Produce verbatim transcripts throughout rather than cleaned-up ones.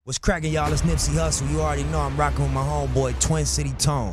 What's cracking, y'all? It's Nipsey Hussle. You already know I'm rocking with my homeboy, Twin City Tone.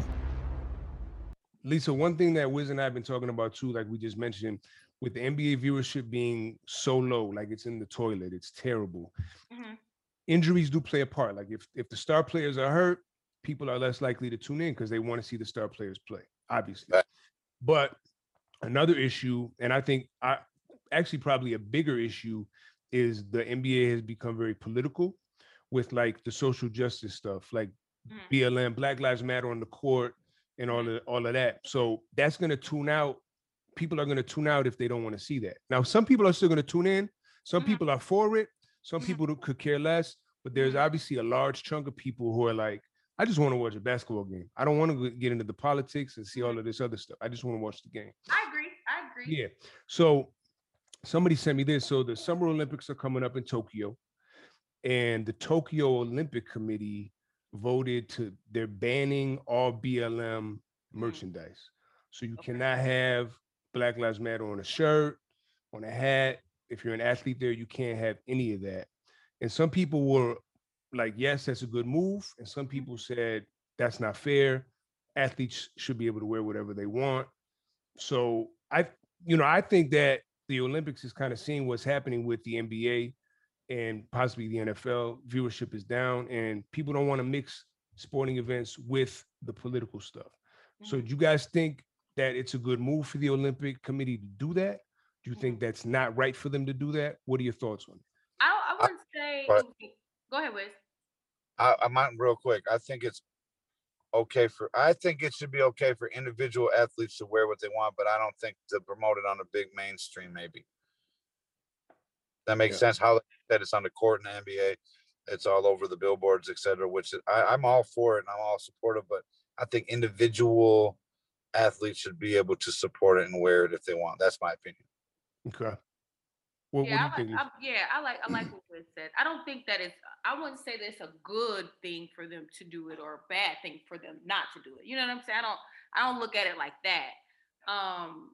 Lisa, one thing that Wiz and I have been talking about too, like we just mentioned, with the N B A viewership being so low, like it's in the toilet, it's terrible. Mm-hmm. Injuries do play a part. Like if, if the star players are hurt, people are less likely to tune in because they want to see the star players play, obviously. Right. But another issue, and I think I actually probably a bigger issue, is the N B A has become very political with like the social justice stuff, like mm-hmm. B L M, Black Lives Matter on the court, and all of all of that. So that's going to tune out. People are going to tune out if they don't want to see that. Now, some people are still going to tune in. Some mm-hmm. people are for it. Some mm-hmm. people could care less. But there's mm-hmm. obviously a large chunk of people who are like, I just want to watch a basketball game. I don't want to get into the politics and see all of this other stuff. I just want to watch the game. I agree. I agree. Yeah. So somebody sent me this. So the Summer Olympics are coming up in Tokyo. And the Tokyo Olympic Committee voted to, they're banning all B L M merchandise. So you okay. cannot have Black Lives Matter on a shirt, on a hat. If you're an athlete there, you can't have any of that. And some people were like, yes, that's a good move. And some people said, that's not fair. Athletes should be able to wear whatever they want. So I, you know, I think that the Olympics is kind of seeing what's happening with the N B A and possibly the N F L. Viewership is down and people don't want to mix sporting events with the political stuff. Mm-hmm. So do you guys think that it's a good move for the Olympic Committee to do that? Do you mm-hmm. think that's not right for them to do that? What are your thoughts on it? I, I wouldn't say, but, go ahead, Wiz. I, I might real quick. I think it's okay for, I think it should be okay for individual athletes to wear what they want, but I don't think to promote it on a big mainstream, maybe. That makes yeah. sense. How that it's on the court in the N B A, it's all over the billboards, et cetera, which I, I'm all for it and I'm all supportive, but I think individual athletes should be able to support it and wear it if they want. That's my opinion. Okay. Well, yeah, what do you I think? like, I, yeah, I like I like what Liz said. I don't think that it's, I wouldn't say that it's a good thing for them to do it or a bad thing for them not to do it. You know what I'm saying? I don't I don't look at it like that. Um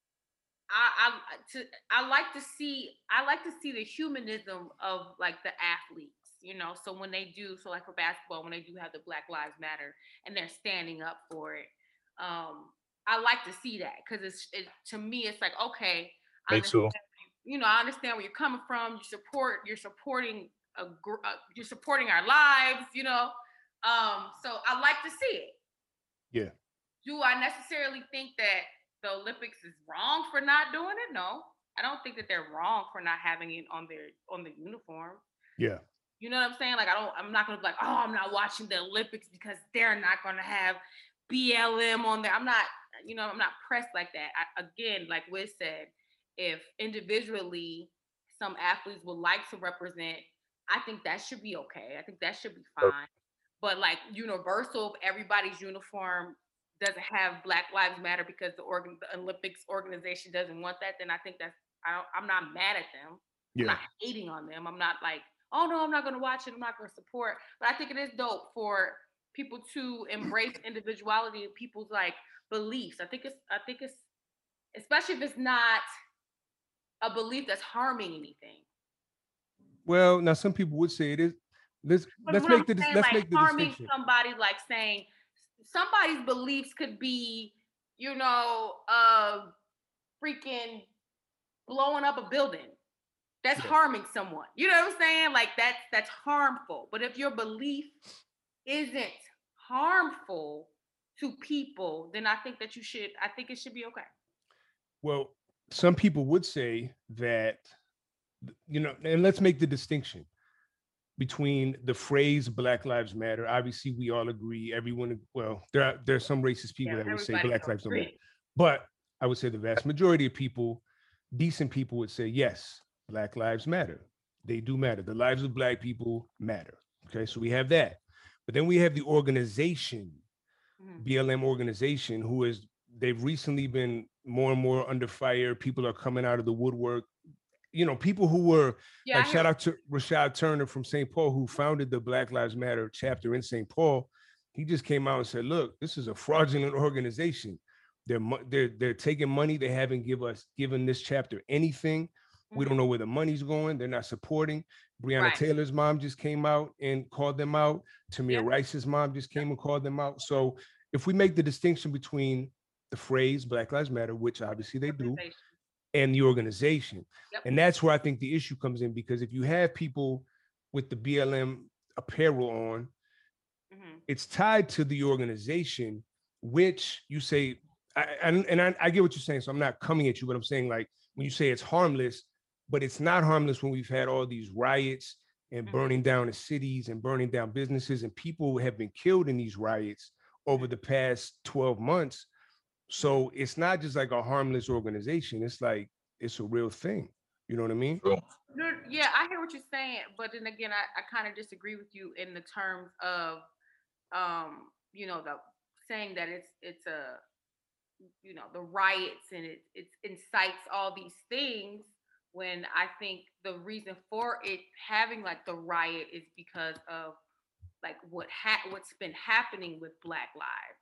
I, I to I like to see I like to see the humanism of like the athletes, you know. So when they do, so like for basketball, when they do have the Black Lives Matter and they're standing up for it, um, I like to see that because it's it, to me it's like okay, me too. You know, I understand where you're coming from. You support you're supporting a uh, you're supporting our lives, you know. Um, so I like to see it. Yeah. Do I necessarily think that the Olympics is wrong for not doing it? No, I don't think that they're wrong for not having it on their on the uniform. Yeah. You know what I'm saying? Like, I don't, I'm not going to be like, oh, I'm not watching the Olympics because they're not going to have B L M on there. I'm not, you know, I'm not pressed like that. I, again, like Wiz said, if individually some athletes would like to represent, I think that should be okay. I think that should be fine. But like universal, if everybody's uniform doesn't have Black Lives Matter because the, organ, the Olympics organization doesn't want that, then I think that's, I don't, I'm not mad at them. Yeah. I'm not hating on them. I'm not like, oh no, I'm not going to watch it. I'm not going to support. But I think it is dope for people to embrace individuality of people's like beliefs. I think it's, I think it's, especially if it's not a belief that's harming anything. Well, now some people would say it is. Let's but let's make I'm the saying, let's like, make the harming distinction. Somebody like saying somebody's beliefs could be, you know, uh, freaking blowing up a building. That's yes. harming someone. You know what I'm saying? Like that's that's harmful. But if your belief isn't harmful to people, then I think that you should. I think it should be okay. Well, some people would say that, you know, and let's make the distinction between the phrase Black Lives Matter. Obviously, we all agree. Everyone, well, there are there's some racist people yeah, that would say Black Lives Matter. But I would say the vast majority of people, decent people would say, yes, Black Lives Matter. They do matter. The lives of Black people matter. Okay, so we have that. But then we have the organization, mm-hmm. B L M organization, who is, they've recently been more and more under fire. People are coming out of the woodwork. You know, people who were, yeah, like shout out to Rashad Turner from Saint Paul, who founded the Black Lives Matter chapter in Saint Paul. He just came out and said, look, this is a fraudulent organization. They're, they're, they're taking money. They haven't give us given this chapter anything. We don't know where the money's going. They're not supporting. Breonna Right. Taylor's mom just came out and called them out. Tamir Yeah. Rice's mom just came and called them out. So if we make the distinction between the phrase Black Lives Matter, which obviously they do, Organization. and the organization, Yep. and that's where I think the issue comes in, because if you have people with the B L M apparel on, Mhm. it's tied to the organization, which you say, I, I, and I, I get what you're saying, so I'm not coming at you, but I'm saying, like, when you say it's harmless, but it's not harmless when we've had all these riots and Mhm. burning down the cities and burning down businesses, and people have been killed in these riots over the past twelve months. So it's not just like a harmless organization. It's like, it's a real thing. You know what I mean? True. No, yeah, I hear what you're saying, but then again, I, I kind of disagree with you in the terms of, um, you know, the saying that it's it's a, you know, the riots and it it incites all these things. When I think the reason for it having like the riot is because of like what ha- what's been happening with Black lives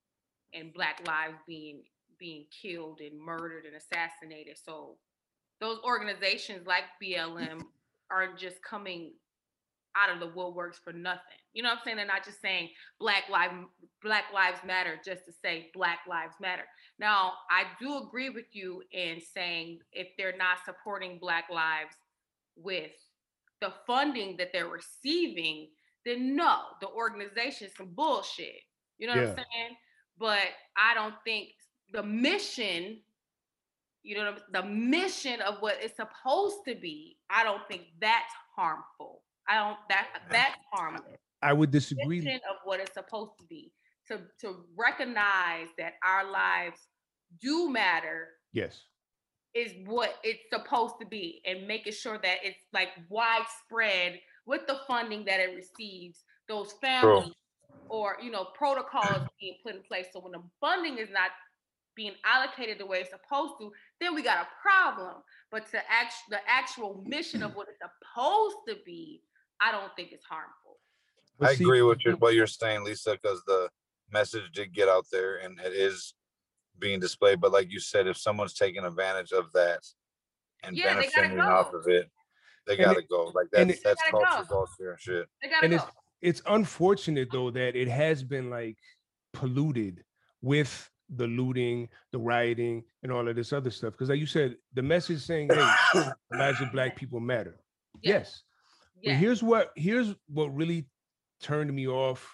and Black lives being being killed and murdered and assassinated. So those organizations like B L M aren't just coming out of the woodworks for nothing. You know what I'm saying? They're not just saying Black lives Black Lives Matter just to say Black Lives Matter. Now, I do agree with you in saying if they're not supporting Black lives with the funding that they're receiving, then no, the organization is some bullshit. You know what Yeah. I'm saying? But I don't think the mission, you know, the mission of what it's supposed to be, I don't think that's harmful. I don't that that's harmless. I would disagree. Mission of what it's supposed to be to to recognize that our lives do matter Yes. is what it's supposed to be, and making sure that it's like widespread with the funding that it receives, those families or you know protocols being put in place. So when the funding is not being allocated the way it's supposed to, then we got a problem. But to act the actual mission of what it's supposed to be, I don't think it's harmful. But I see- agree with your, what you're saying, Lisa, because the message did get out there and it is being displayed. But like you said, if someone's taking advantage of that and Yeah, they gotta benefiting off go. of it, they And gotta it- go. Like and that's it- that's They gotta culture go. vulture and shit. They gotta and go. it's it's unfortunate though that it has been like polluted with the looting, the rioting, and all of this other stuff. Because like you said, the message saying, "Hey, the lives of Black people matter." Yes. But Yes. here's what here's what really turned me off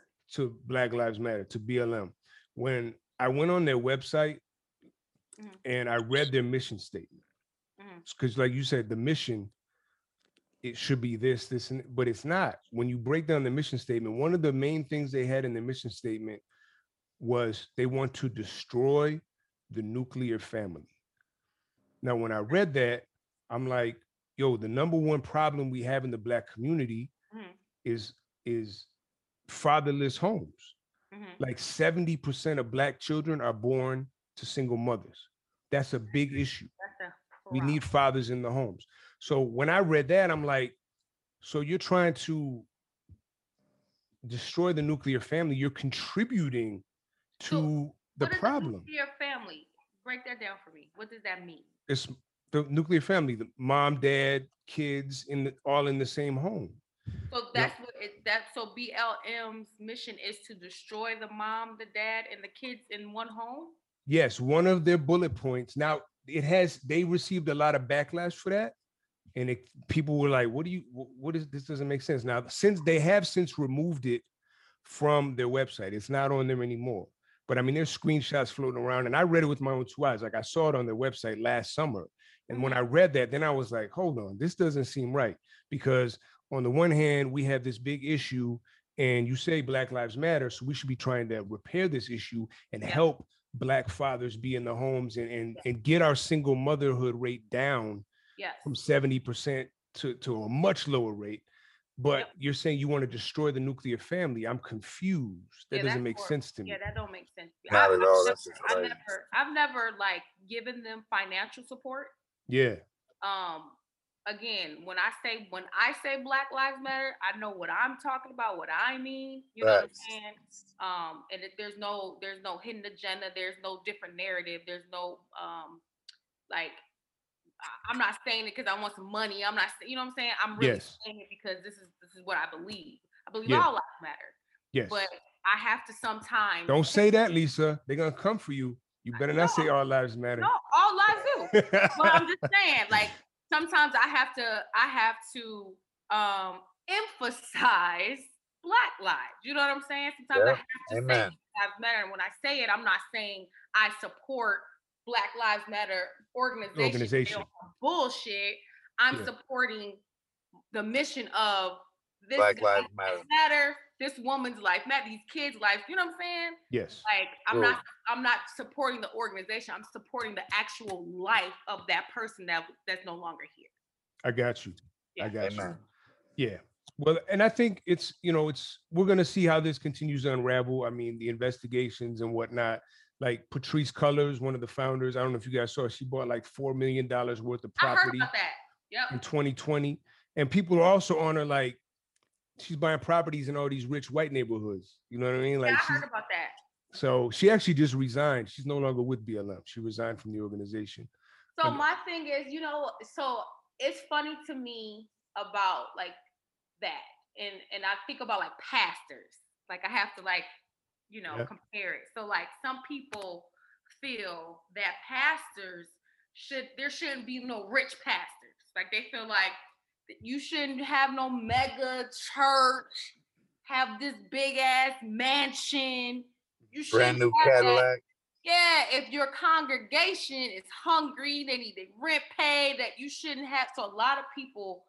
to Black Lives Matter, to B L M. When I went on their website Mhm. and I read their mission statement. Mhm. Because like you said, the mission, it should be this, this, and but it's not. When you break down the mission statement, one of the main things they had in the mission statement was they want to destroy the nuclear family. Now, when I read that, I'm like, yo, the number one problem we have in the Black community Mhm. is is fatherless homes. Mhm. Like seventy percent of Black children are born to single mothers. That's a big issue. That's a We problem. need fathers in the homes. So when I read that, I'm like, so you're trying to destroy the nuclear family. You're contributing to So, the what is problem. a nuclear family? Break that down for me. What does that mean? It's the nuclear family, the mom, dad, kids, in the, all in the same home. So that's what it that so B L M's mission is to destroy the mom, the dad, and the kids in one home. Yes, one of their bullet points. Now it has. They received a lot of backlash for that, and it, people were like, "What do you? What is this? Doesn't make sense." Now, since they have since removed it from their website, it's not on there anymore. But I mean, there's screenshots floating around, and I read it with my own two eyes. Like I saw it on their website last summer, and when I read that, then I was like, "Hold on, this doesn't seem right." Because on the one hand, we have this big issue, and you say Black Lives Matter, so we should be trying to repair this issue and Yeah. help Black fathers be in the homes and and, and get our single motherhood rate down Yes. from seventy percent to, to a much lower rate. But Yep. you're saying you want to destroy the nuclear family. I'm confused. That Yeah, doesn't that's make horrible. sense to me. Yeah, that don't make sense. Not I, at all. I've That's never, just I've crazy. never, I've never like given them financial support. Yeah. Um, again, when I say when I say Black Lives Matter, I know what I'm talking about, what I mean. You know what I'm Facts. saying? Um, and it, there's no there's no hidden agenda. There's no different narrative. There's no um like I'm not saying it because I want some money. I'm not, you know what I'm saying? I'm really Yes. saying it because this is this is what I believe. I believe Yeah. all lives matter. Yes. But I have to sometimes. Don't say that, Lisa. They're gonna come for you. You better No, not say all lives matter. No, all lives do. But I'm just saying, like sometimes I have to, I have to um emphasize Black lives. You know what I'm saying? Sometimes Yeah. I have to Amen. say lives matter. And when I say it, I'm not saying I support Black Lives Matter organization. Organization. Bullshit. I'm Yeah. supporting the mission of this Black guy's Lives Matter. life matter, this woman's life matter, these kids' lives. You know what I'm saying? Yes. Like I'm True. not, I'm not supporting the organization. I'm supporting the actual life of that person that that's no longer here. I got you. Yeah. I got Amen. you. Yeah. Well, and I think it's, you know, it's, we're going to see how this continues to unravel. I mean, the investigations and whatnot, like Patrice Cullors, one of the founders, I don't know if you guys saw, she bought like four million dollars worth of I heard property about that. Yep. in twenty twenty. And people are also on her, like, she's buying properties in all these rich white neighborhoods. You know what I mean? Like, Yeah, I she's, heard about that. so she actually just resigned. She's no longer with B L M. She resigned from the organization. So And- my thing is, you know, so it's funny to me about like that. And and I think about like pastors. Like I have to like, you know, Yeah. compare it. So like some people feel that pastors should, there shouldn't be no rich pastors. Like they feel like you shouldn't have no mega church, have this big ass mansion. You Brand shouldn't new have that. Cadillac. Yeah, if your congregation is hungry, they need their rent paid, that you shouldn't have. So a lot of people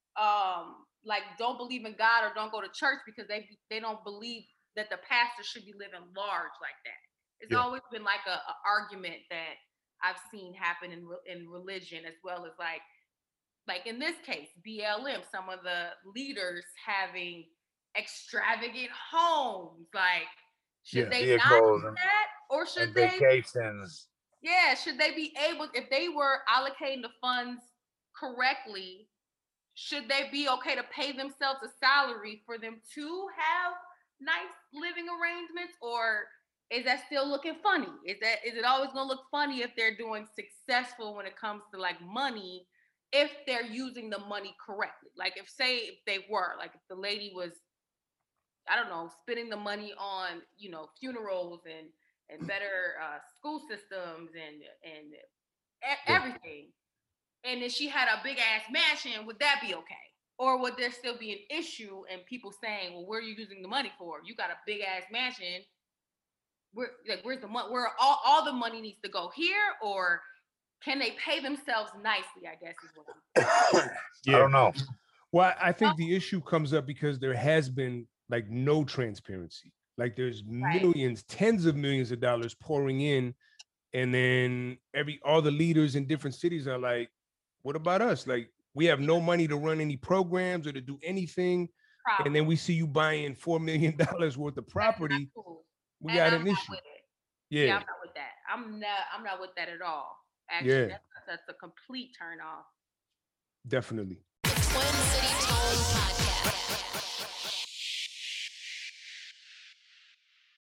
um like don't believe in God or don't go to church because they they don't believe that the pastor should be living large like that. It's Yeah. always been like a, a argument that I've seen happen in re- in religion, as well as like like in this case B L M, some of the leaders having extravagant homes. Like should Yeah. they not Vehicles do and, that, or should and they vacations. yeah, should they be able, if they were allocating the funds correctly, should they be okay to pay themselves a salary for them to have nice living arrangements? Or is that still looking funny? Is that, is it always gonna look funny if they're doing successful when it comes to like money, if they're using the money correctly? Like if say if they were, like if the lady was, I don't know, spending the money on, you know, funerals and and better uh, school systems and and e- Yeah. everything, and then she had a big ass mansion, would that be okay? Or would there still be an issue and people saying, well, where are you using the money for? You got a big ass mansion. Where, like, where's the money? Where all, all the money needs to go here? Or can they pay themselves nicely, I guess is what I'm Yeah. I don't know. Well, I think the issue comes up because there has been like no transparency. Like there's Right. millions, tens of millions of dollars pouring in, and then every all the leaders in different cities are like, "What about us? Like we have no money to run any programs or to do anything." problem. And then we see you buying four million dollars worth of That's property. not cool. We And got I'm an not issue. with it. Yeah. Yeah, I'm not with that. I'm not. I'm not with that at all. Actually, Yeah. that's, that's a complete turn off. definitely. Twin City Tone Podcast.